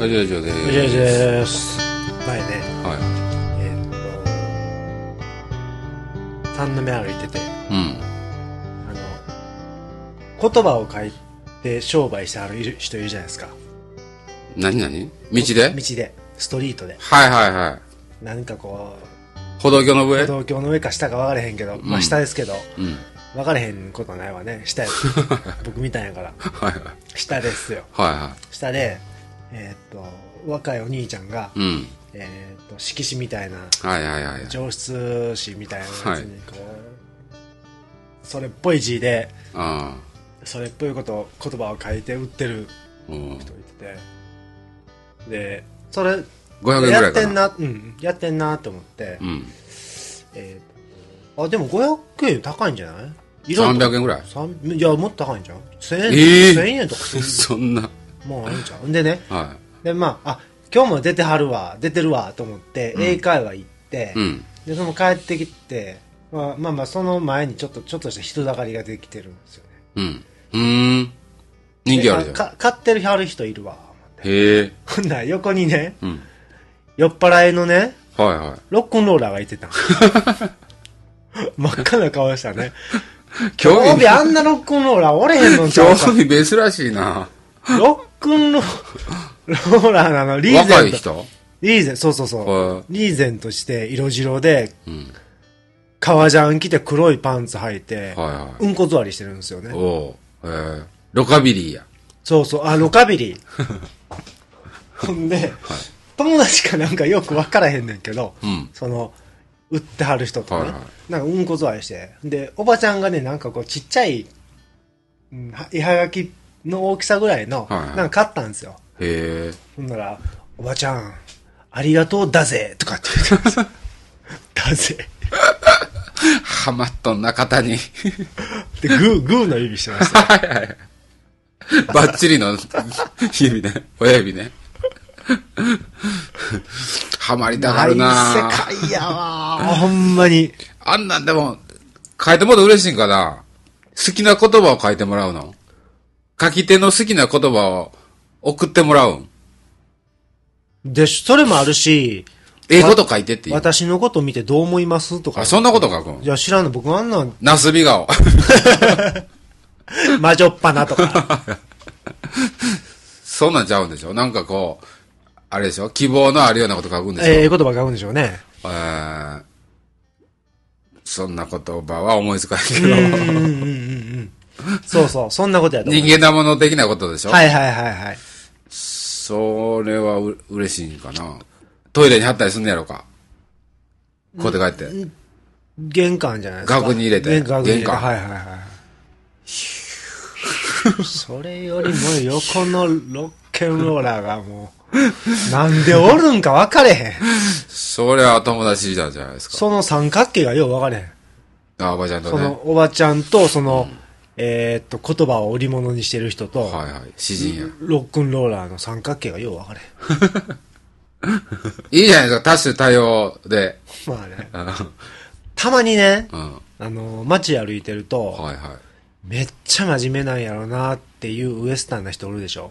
ラジオでーす。 ラジオです。前ね、 は三目歩いてて、 い。うん。 言葉を書いて商売してはる人いるじゃないですか。 何道で道で、ストリートで。 はいはいはい。 なんかこ歩道橋の上う、歩道橋の上か下か分かれへんけど、まあ下ですけど、 うん。 分かれへんことないわね。下や。僕みたいやから。 はいはい。 下ですよ。 はいは下で、若いお兄ちゃんが、 い。うん。 色紙みたいな、 はいはいはい。 上質紙みたいなやつにこう、それっぽい字であそれっぽい言葉を書いて売ってるあ。うん。 人いてて、でそれ 500円ぐらいかな。 やってんなと思って、 うん。 でも500円高いんじゃない？ 300円ぐらい。 いやもっと高いんじゃん。1000円、1000円とかそんな。 もういいんちゃう。でね、 はでまあ今日も出てるわと思って、英会話行って、 い。うん。 でその帰ってきて、まあその前にちょっとした人だかりができてるんですよね。 うん。人気あるじゃん。 買ってるはる人いるわ。 へえ。 ほんなら横にね、 うん。 酔っ払いのね、 はいはい。 ロックンローラーがいてた。真っ赤な顔したね。 興味興味あんなロックンローラーおれへんのちゃうか。 興味珍しいな。 ロックンローラーなの、リーゼント。 若い人？ リーゼント、そう。 はい。 リーゼントして色白で、 うん。 革ジャン着て黒いパンツ履いて、 はいはい。 うんこ座りしてるんですよね。 おう。ロカビリーや。 そう、ロカビリー。ほんで、友達かなんかよく分からへんねんけど、 うん。 売ってはる人とね、 はいはいなんかうんこ座りして、で、おばちゃんがね、なんかこうちっちゃい、絵はがきの大きさぐらいの、 はいはいなんか買ったんですよ。 へえ。 ほんなら、おばちゃん、ありがとうだぜとかって言ってます。だぜ。 ハマっとんな、肩に。 で、グーの指してましたよ。 はいはい。バッチリの指ね。親指ね。ハマりたがるなない世界やわー。ほんまに。 あんなんでも、書いてもらうと嬉しいんかな。好きな言葉を書いてもらうの。書き手の好きな言葉を送ってもらうん。 で、それもあるし、 英語と書いてっていう。 私のこと見てどう思いますとか。 あ、そんなこと書くん？ いや、知らんの。僕あんなん、 なすび顔。 魔女っ鼻とか。 そんなんちゃうんでしょ。なんかこう、あれでしょ。希望のあるようなこと書くんでしょ。 言葉書くんでしょうね。 そんな言葉は思いつかないけど。 そう、そんなことやと思う。 人間なもの的なことでしょ。 はい。 それは嬉しいんかな。トイレに貼ったりすんねやろか。こうやって帰って。 玄関じゃないですか。 額に入れて。 玄関。 玄関。 はい。それよりも横のロッケンローラーがもう、なんでおるんか分かれへん。 それは友達じゃないですか。 その三角形がよう分かれへん。 あ、おばちゃんとね。 そのおばちゃんと、言葉を織物にしてる人と、 はいはい。詩人や。 ロックンローラーの三角形がよう分かれへん。 いいじゃないですか。多種多様で。 まあね。たまにね、 うん。 街歩いてると、 はいはめっちゃ真面目なんやろなっていうウエスタンな人おるでしょ。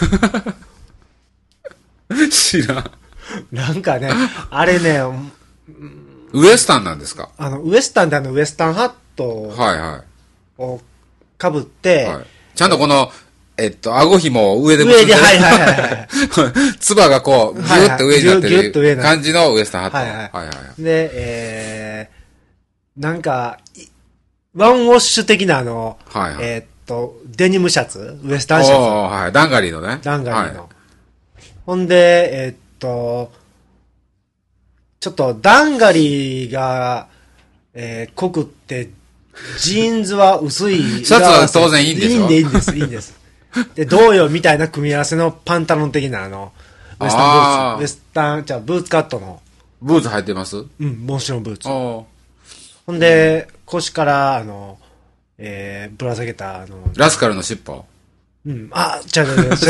知らん。 なんかね、あれね、 ウエスタンなんですか？ ウエスタンでウエスタンハットはいはをかぶって、 い。はい。ちゃんとこの、顎紐を上で上で、はい。 つばがこう、ギュッと上になってギュッと上になってるる感じのウエスタンハット。 はい。で、なんか、ワンウォッシュ的なデニムシャツウエスタンシャツ。 はい。ダンガリーのね。 ダンガリーの。ほんで、ちょっとダンガリーが、濃くって、ジーンズは薄い。 シャツは当然いいんでしょ？ いいんです。で、同様みたいな組み合わせのパンタロン的なウエスタンブーツ。ブーツカットの。 ブーツ履いてます？ うん、もちろんブーツ。 ほんで、腰から、ぶら下げた、 ラスカルの尻尾？ うん。違う。 違う。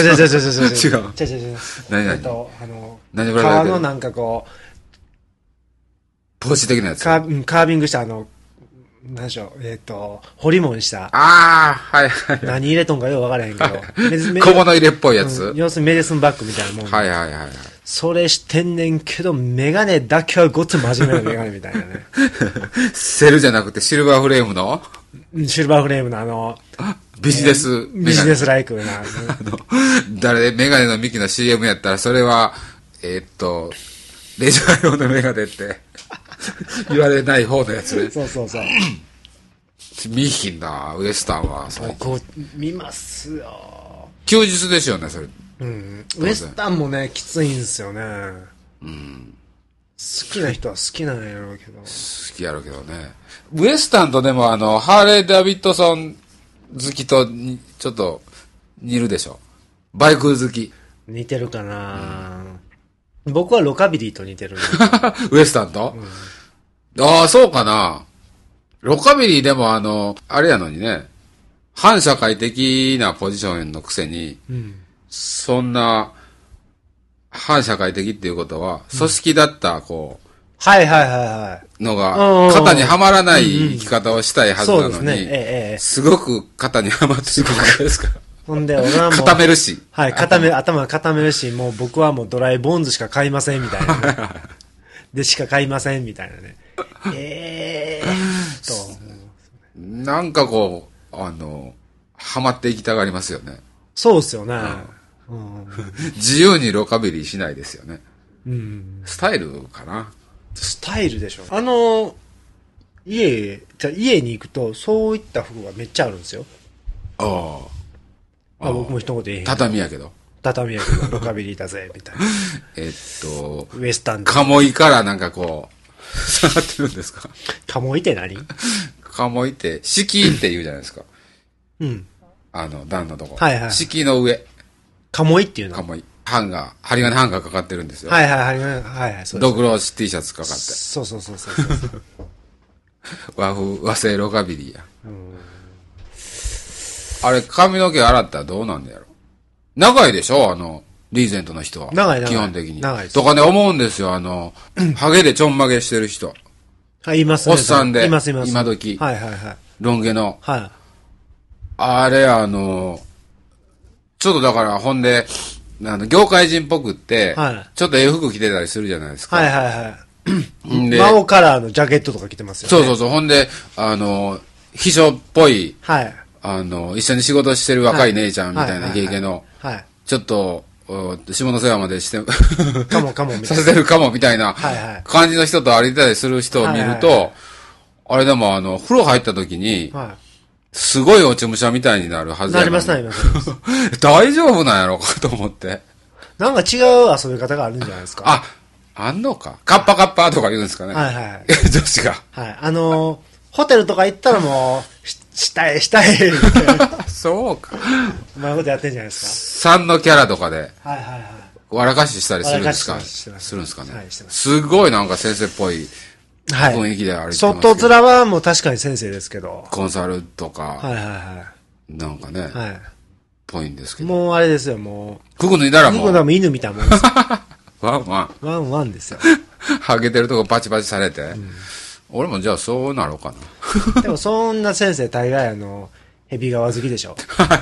何何ぶら下げてる？ 革のなんかこう、 ポーチ的なやつ。 カービングしたなんでしょう、ホリモンした。 ああ、はいはい。 何入れとんかよくわからへんけど。 小物入れっぽいやつ、 要するにメディスンバッグみたいなもん。 はいはいはいはい。 それしてんねんけど、メガネだけはごっつ真面目なメガネみたいなね。 セルじゃなくてシルバーフレームのシルバーフレームのビジネス、 ビジネスライクな。 メガネのミキの CM やったら、それは、レジャー用のメガネって言われない方のやつね。 そうそうそう。 見ひんな、ウエスタンは。 僕、見ますよ。 休日ですよね、それ。 うん。ウエスタンもね、きついんですよね。 うん。 好きな人は好きなんやろうけど。 好きやろうけどね。ウエスタンとでもハーレー・ダビッドソン好きとちょっと似るでしょ。バイク好き。 似てるかな、僕はロカビリーと似てる。 ウエスタンと、ああ、そうかな。ロカビリーでもあれやのにね、反社会的なポジションのくせに、そんな、反社会的っていうことは、組織だった、 はいはいはいはい。 のが、肩にはまらない生き方をしたいはずなのに、すごく肩にはまっていくじゃないですか。 ほんで、俺はもう。 固めるし。 はい、頭固めるし、もう僕はもうドライボーンズしか買いませんみたいな、ね。でしか買いませんみたいなね。 なんかはまっていきたがりますよね。 そうっすよね。 自由にロカビリーしないですよね。 うん、 スタイルかな。 スタイルでしょ。家に行くと、そういった服がめっちゃあるんですよ。 ああ。 僕も一言言えへん。 畳やけど。 畳やけど、ロカビリーだぜ、みたいな。ウエスタンカモイからなんか下がってるんですか？ カモイって何？ カモイって、敷って言うじゃないですか。 うん。 段のとこ。 はいはい。 敷の上。 カモイっていうの？ カモイ。針金ハンガーかかってるんですよ。 はいはい、針金、はいはい、 ドクロー T シャツかかって。 そう。 和製ロカビリーや。あれ、髪の毛洗ったらどうなんだやろ。長いでしょリーゼントの人は。 長い。 基本的に。 長いです。 とかね、思うんですよ。ハゲでちょんまげしてる人。 はい、いますね。 おっさんで。 います。 今時。 はい。 ロン毛の。 はい。 あれ、ちょっとだから、ほんで、業界人っぽくって、ちょっと服着てたりするじゃないですか。 はい。マオカラーのジャケットとか着てますよね。 そう。ほんで、秘書っぽい、 はい。 一緒に仕事してる若い姉ちゃんみたいなイケイケの、ちょっと、下の世話までして、 かもみたいな。 させてるかもみたいな感じの人と歩いたりする人を見ると、あれでも風呂入った時に、すごい落ち武者みたいになるはずやなります。 大丈夫なんやろうかと思って。 なんか違う遊び方があるんじゃないですか。 あんのか。カッパとか言うんですかね。 はい。 女子が。 はい。ホテルとか行ったらもう、したい。 そうか。 うまいことやってんじゃないですか。3のキャラとかで。 はい。 笑かししたりするんですか？するんですかね。すごいなんか先生っぽい雰囲気で歩いてますけど。 外面はもう確かに先生ですけど。 コンサルとか。 はい。 なんかね。ぽいんですけど。 もうあれですよ、もう。 服脱いだらもう。 服脱いだら犬みたいなもんですよ。ワンですよ。 ハゲてるとこパチパチされて。俺もじゃあそうなろうかな。でもそんな先生大概ヘビ革好きでしょ。 はい。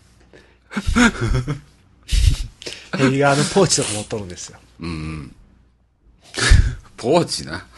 ヘビ革のポーチとか持っとるんですよ。 ポーチな。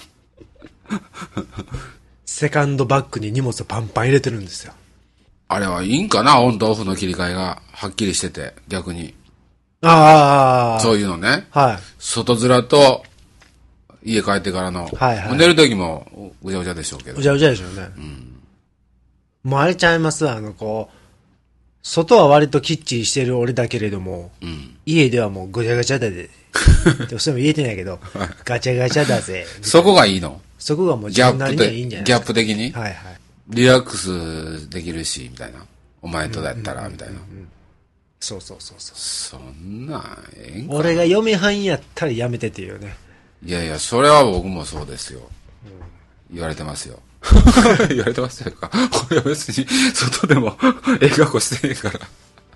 セカンドバッグに荷物パンパン入れてるんですよ。 あれはいいんかな？オンとオフの切り替えがはっきりしてて、逆に。そういうのね。外面と、家帰ってからの。寝る時も、ぐちゃぐちゃでしょうけど。 ぐちゃぐちゃでしょうね。もうあれちゃいます？外は割ときっちりしてる俺だけれども、家ではもうぐちゃぐちゃだぜ。でもそれも言えてないけど、ガチャガチャだぜ。 そこがいいの？ そこがもう自分なりにはいいんじゃないですか。 ギャップ的に？リラックスできるし、みたいな。お前とだったら、みたいな。 そう。 そんなんええんか。 俺が嫁はんやったらやめてっていうね。 いや、それは僕もそうですよ。言われてますよ。言われてますよか。俺は別に、外でも、ええ格好してへんから。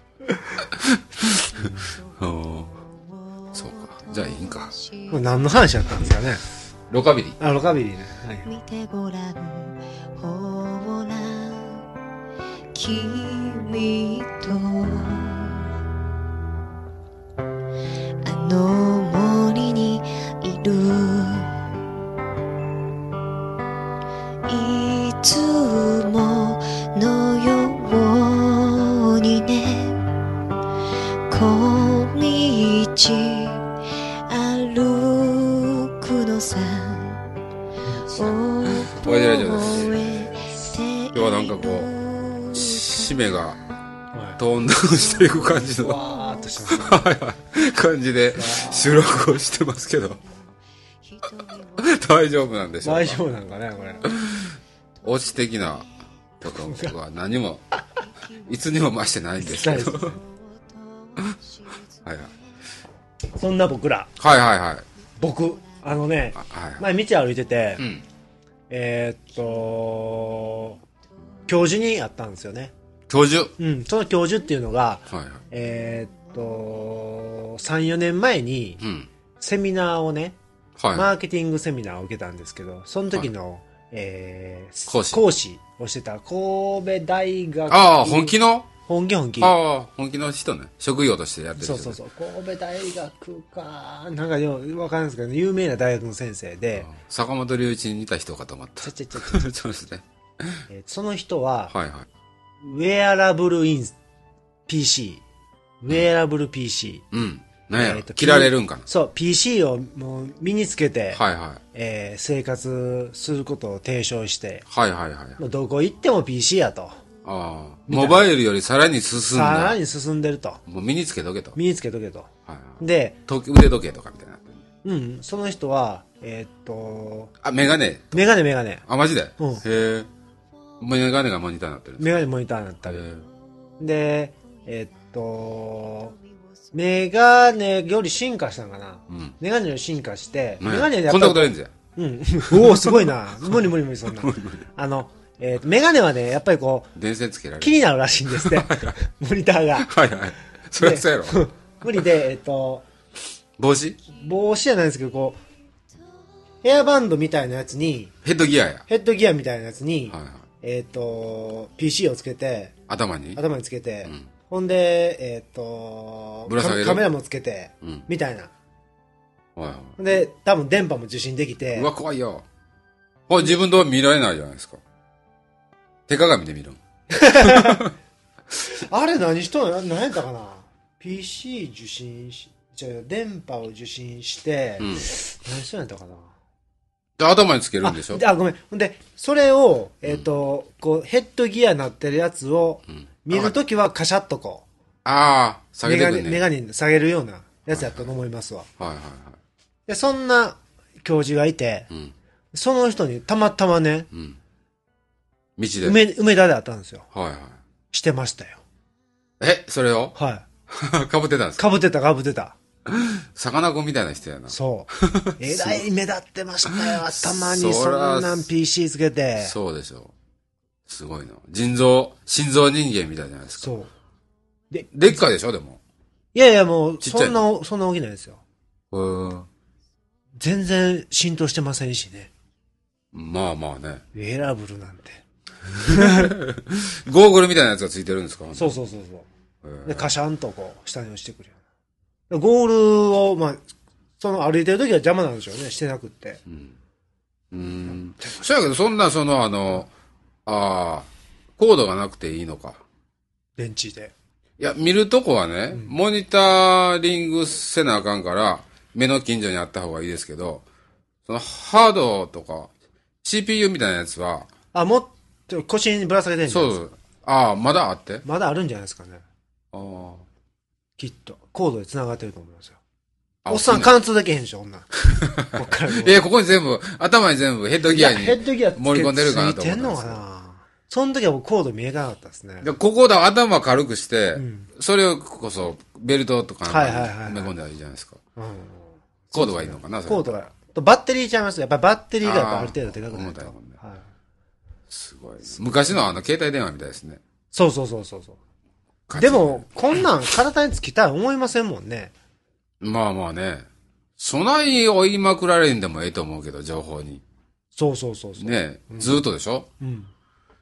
そうか。じゃあいいんか。 これ何の話やったんですかね。 ロカビリー。 ロカビリーね。 君とあの森にいるいつものようにね小道歩くのさワイドラジオです。今日はなんかこう締めがトーンダウンしていく感じのわーっとしてますね感じで収録をしてますけど大丈夫なんでしょうか。 大丈夫なんかねこれオチ的なことは何もいつにも増してないんですけどはいはいそんな僕らはいはいはい僕あのねはい前道歩いてて、 うん、 教授に会ったんですよね。 教授、 うん、その教授っていうのが、 はいはい、 3、4年前に、セミナーをね、 はい、 マーケティングセミナーを受けたんですけど、その時の、 講師をしてた神戸大学。 ああ、本気の本気。 ああ、本気の人ね。職業としてやってる人、ね。 そう。神戸大学か。なんかよ、わかんないですけど、有名な大学の先生で。 坂本龍一に似た人かと思った。そうですね。 その人は、 はいはい。 ウェアラブルPC。ウェアラブル PC。 うん。なんや、着られるんかな。 そう、PC をもう身につけて、 はいはい。 生活することを提唱して、 はいはいはい。 どこ行っても PC やと。 ああ。モバイルよりさらに進んだ。 さらに進んでると。 もう身につけとけと。 身につけとけと。 はいはい。 で、 腕時計とかみたいな。 うん、その人は、 あ、メガネ。 メガネ。 あ、マジでうん。 へえ。メガネがモニターになってるんです。 メガネモニターになったり。で、メガネより進化したんかな。うん。メガネより進化して、メガネでやっぱり。 コンタクトレンズや。 うん。おお、すごいな。無理、そんな。メガネはね、やっぱりこう、 電線つけられる。 気になるらしいんですって。モニターが。 はいはい。そりゃそうやろ。 無理で、 帽子じゃないですけど、こう、ヘアバンドみたいなやつに、 ヘッドギアや。 ヘッドギアみたいなやつに、 はいはい、 PC をつけて、 頭につけて、うん、ほんで、カメラもつけて、うん、みたいな。はいはい、で、多分電波も受信できて。 うわ、怖いよ。これ自分では見られないじゃないですか。手鏡で見るん。 あれ何やったかな ?PC 受信し、電波を受信して、何しとんやったかなで頭につけるんでしょごめん。ほんで、それを、こう、ヘッドギアになってるやつを、見るときはカシャッとこう。 ああ、下げてくんね。 メガネ下げるようなやつやったと思いますわ。 はいはいはい。 で、そんな教授がいて、その人にたまたまね、 道で。 梅田で会ったんですよ。 はいはい。 してましたよ。 それをはい。 かぶってたんですか？ かぶってた。 さかなクンみたいな人やな。 そう。えらい目立ってましたよ。たまにそんなん PC つけて。 そうでしょ。すごいな。心臓人間みたいじゃないですか。 そう。 でっかいでしょ、でも。 いや、もう、そんな大きないですよ。全然浸透してませんしね。 まあまあね。 ウェアラブルなんて。 ゴーグルみたいなやつがついてるんですか？ そう。で、カシャンとこう、下に落ちてくるような。ゴールを、まあ、歩いてる時は邪魔なんでしょうね。してなくって。 そうやけど、そんな、コードがなくていいのか。 電池で。 いや、見るとこはね、モニタリングせなあかんから、目の近所にあった方がいいですけど、そのハードとか、CPU みたいなやつは、 もっと腰にぶら下げてんじゃないですか。 そう。まだあってまだあるんじゃないですかね。きっと。コードで繋がってると思いますよ。おっさん貫通できへんでしょ、女。ここに全部、頭に全部ヘッドギアに盛り込んでるかなと思ったんですよ。 ついてんのかな？その時は僕コード見えなかったですね。 ここだ、頭軽くして、それをこそ、ベルトとか埋め込んだらいいじゃないですか。コードがいいのかな？ コードが。バッテリーちゃいます。やっぱりバッテリーがやっぱある程度でかくないと。 すごい。昔の携帯電話みたいですね。 そう。でも、こんなん体につきたい思いませんもんね。 まあまあね。備え追いまくられんでもええと思うけど、情報に。 そう。 ねずーっとでしょ？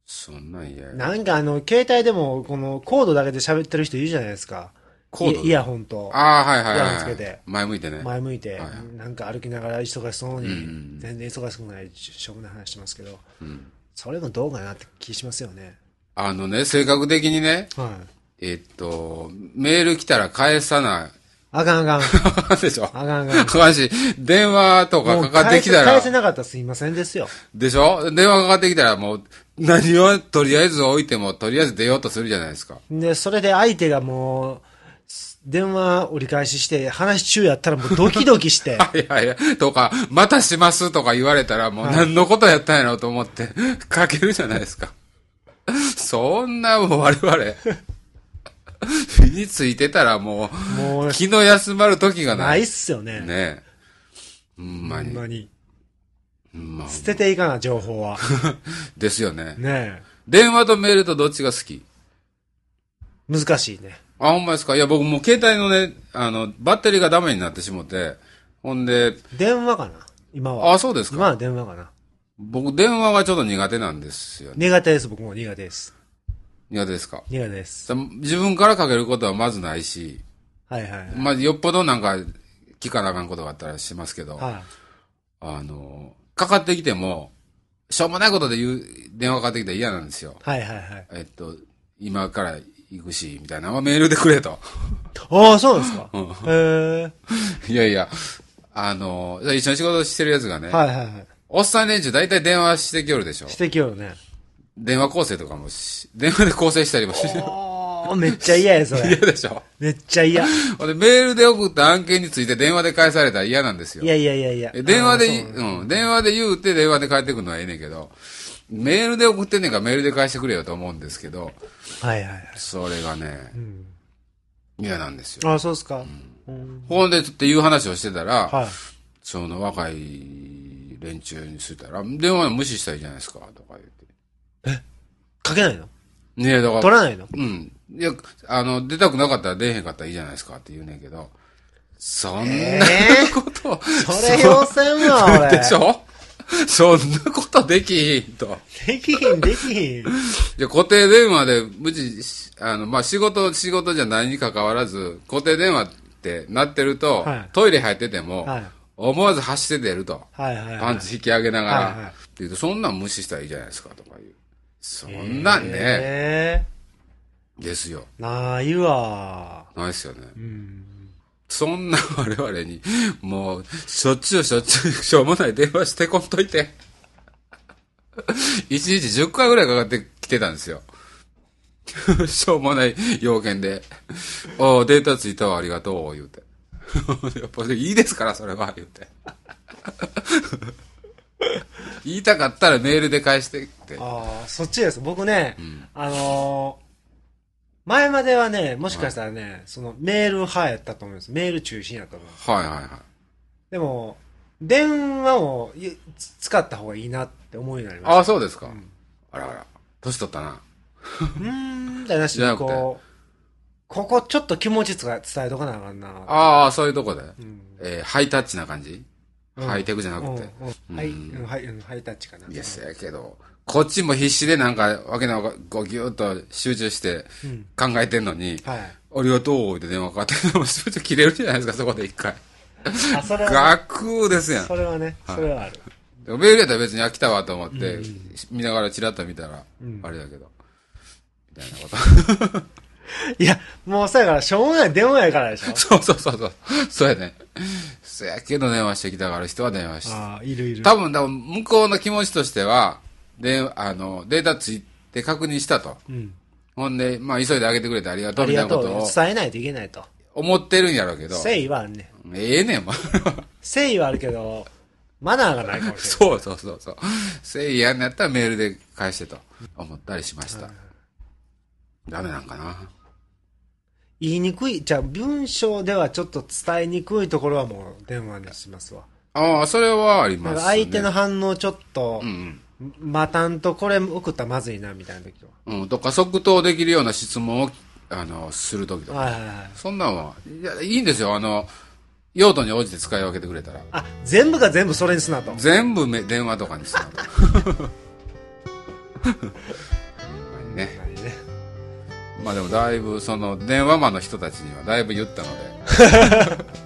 そんなん嫌や。 なんか携帯でも、このコードだけで喋ってる人いるじゃないですか。 コードイヤホンと。 ああ、はいはいイヤはい。 ホンつけて。 前向いてね。 前向いて、 はいはいなんか歩きながら忙しそうに、 うん全然忙しくない、しょうもない話してますけど、 うん。 それもどうかなって気しますよね。 性格的にね、 はい。 メール来たら返さない。 あかんあかん。 でしょあかんあかん。 かかんし、電話とかかかってきたら返せ、なかったらすいませんですよ。 でしょ電話かかってきたらもう、何をとりあえず置いても、とりあえず出ようとするじゃないですか。 で、それで相手がもう、電話折り返しして、話中やったらもうドキドキして。 いやいや、とか、またしますとか言われたらもう何のことやったんやろうと思って、かけるじゃないですか。そんなもう我々、身についてたらもう、気の休まる時がない。 ないっすよね。 ねえ。ほんまに。 ほんまに。 まあ捨てていかな、情報は。 ですよね。 ね電話とメールとどっちが好き？ え。難しいね。 あ、ほんまですか？いや、僕もう携帯のね、バッテリーがダメになってしもて、ほんで、 電話かな今は。 あ、そうですか。 今は電話かな。 僕、電話がちょっと苦手なんですよね。 苦手です、僕も苦手です。 苦手ですか？ 苦手です。 自分からかけることはまずないし、 はいはいはい。 まあ、よっぽどなんか、聞かなあかんことがあったらしますけど、 はかかってきても、しょうもないことで電話かかってきたら嫌なんですよ。 いはいはい。 今から行くし、みたいな。メールでくれと。 ああ、そうですか。 うんへえ。 いやいや、一緒に仕事してるやつがね、 はいはいはい。 おっさん連中大体電話してきよるでしょ。 指摘をね。 電話構成とかも電話で構成したりもしてる。 おー、めっちゃ嫌や、そ嫌れ。 でしょ。 めっちゃ嫌。いほんで、メールで送った案件について電話で返されたら嫌なんですよ。 やいやいやいや。 電話で、 あーそう電話で言うて電話で返ってくるのはええねんけど、メールで送ってんねんからメールで返してくれよと思うんですけど、 はいはいはい。 それがね、 うん。 嫌なんですよ。 ああ、そうですか。うんほんでっていう話をしてたら、 はい。 その若い連中にすたら、電話無視したらいいじゃないですか、とか言って。 かけないのねえ、だから、 取らないのうん。いや、出たくなかったら出へんかったらいいじゃないですかって言うねんけど、そんなことを、 それ要せんわ、俺。 でしょそんなことできひんと。 できひん、できひん。 固定電話で、無事、まあ、仕事じゃないに関わらず、固定電話ってなってると、 はいトイレ入ってても、 はい。 思わず走って出ると。 はいはいはい。 パンツ引き上げながら、 はいはいって言うと、そんなん無視したらいいじゃないですか、とか言う。そんなんね、ですよ。 ないわ。 ないですよね。 うん。 そんな我々に、もう、しょっちゅう、しょうもない電話してこんといて。1日10回ぐらいかかってきてたんですよ。しょうもない要件で。おデータついたわ、ありがとう、言うて。やっぱいいですから、それは、言うて。言いたかったらメールで返してって。 ああ、そっちです。僕ね、前まではね、もしかしたらね、そのメール派やったと思うんです。メール中心やったと思うんです。 はいはいはい。 でも、電話を使った方がいいなって思うようになりました。 ああ、そうですか。あらあら。年取ったな。 みたいなしに、 じゃなくてここちょっと気持ち伝えとかなあかんな。 ああ、そういうとこで。 んハイタッチな感じ、ハイテクじゃなくて。 ハイタッチかな。 いや、せやけど、こっちも必死でなんか、わけなこギューッと集中して考えてんのに、 はい。 ありがとうって電話かかってきても集中切れるじゃないですか、そこで一回。 あ、それは、 ガクですやん。 それはね、それはある。 メールやったら別に飽きたわと思って、見ながらチラッと見たら、あれだけど。みたいなこと。 いや、もうそうやから、しょうもない電話やからでしょ。 そう。そうやね。そやけど電話してきたがる人は電話して。 ああ、いる。 多分、向こうの気持ちとしては、データついて確認したと。 うん。 ほんで、まあ、急いであげてくれてありがとあうみたいりがとう。 なことを伝えないといけないと。 思ってるんやろうけど。 誠意はあるね。 ええねん、もう。 誠意はあるけど、マナーがないかもしれない。 そう。誠意やんのやったらメールで返してと思ったりしました。ダメなんかな。 言いにくい、じゃあ文章ではちょっと伝えにくいところはもう電話にしますわ。 ああ、それはありなんますね。 か相手の反応ちょっと、 うん待たんとこれ送ったらまずいなみたいな時は。 とか即答できるような質問を、する時とか。 はい。 そんなんは、いや、いいんですよ。用途に応じて使い分けてくれたら。 あ、全部が全部それにすなと。 全部電話とかにすると。 ね。まあでもだいぶその電話マンの人たちにはだいぶ言ったので